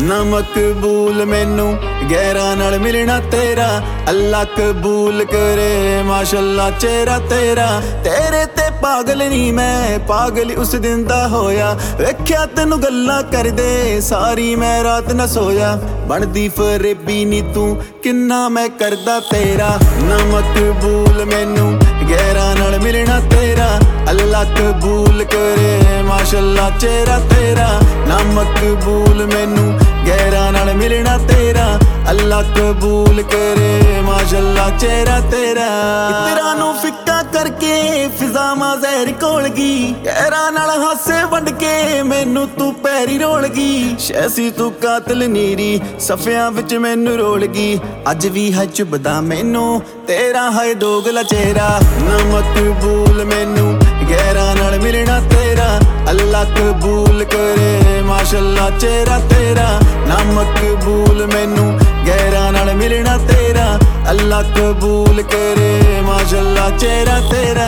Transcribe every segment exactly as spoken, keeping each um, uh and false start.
ना मकबूल मैनू गैरां नाल मिलना तेरा, अल्लाह कबूल करे माशाअल्लाह चेहरा तेरा। तेरे ते पागल नी मैं पागल उस दिन दा होया, वेख्या तैनू गल्लां करदे सारी मैं रात न सोया। बनदी फरेबी नी तू किन्ना मैं करदा तेरा, ना मकबूल मैनू गैरां नाल मिलना तेरा, अल्लाह कबूल करे माशाअल्लाह चेहरा तेरा। ना मकबूल मैनू गैरां नाल मिलना तेरा, अल्लाह कबूल करे माशाअल्लाह चेहरा तेरा। इतरा नू फिक्का करके फिजा मां जहर कोल गई, गैरां नाल हासे वंड के मैनू तू पैरी रोल गई। शैसी तू कातिल नीरी सफियां विच मैनू रोल गई, अज भी है चुभदा मैनू तेरा है दोगला चेहरा। ना मकबूल मैनू गैरां नाल मिलना तेरा, अल्लाह कबूल करे माशाअल्लाह चेहरा तेरा। ना मकबूल मैनू गैरां नाल मिलना तेरा, अल्लाह कबूल करे माशाअल्लाह चेहरा तेरा।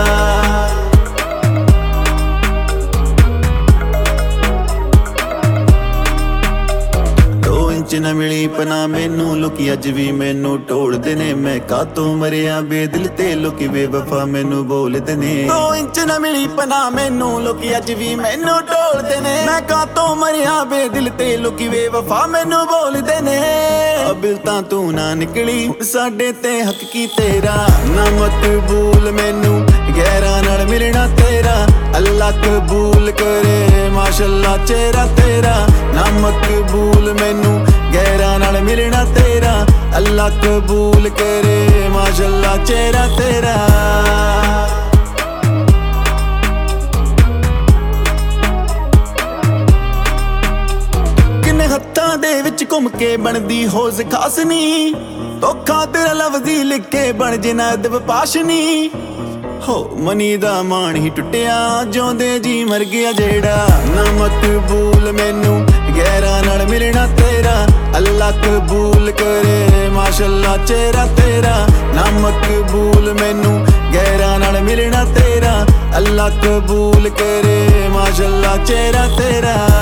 ना मिली पना मैनू लोकी अज भी मैनू टोलदे ने, मैं कातों मरिया बेदिल ते लोकी बेवफा मैनू बोलदे ने। दो इंच ना मिली पना मैनू लोकी अज भी मैनू टोलदे ने, मैं कातों मरिया बेदिल ते लोकी बेवफा मैनू बोलदे ने। अबिल तां तू ना निकली साडे ते हक की तेरा, ना मकबूल मैनू गैरां नाल मिलना तेरा, अल्लाह कबूल करे माशाअल्लाह चेहरा तेरा। ना मकबूल मैनू गैरां नाल मिलना तेरा, अल्लाह कबूल करे माशाअल्लाह चेहरा तेरा। किन्ने हत्थां दे विच घुम के बनदी होज खास नी, धोखा तेरा लफ्जी लिख के बन जिना अदब पाशनी। हो मनी दा मान ही टुटिया जिउंदे जी मर गया जेड़ा, ना मकबूल मैनू गैरां नाल मिलना तेरा, अल्लाह कबूल करे माशाअल्लाह चेहरा तेरा। ना मकबूल मैनू गैरां नाल मिलना तेरा, अल्लाह कबूल करे माशाअल्लाह चेहरा तेरा।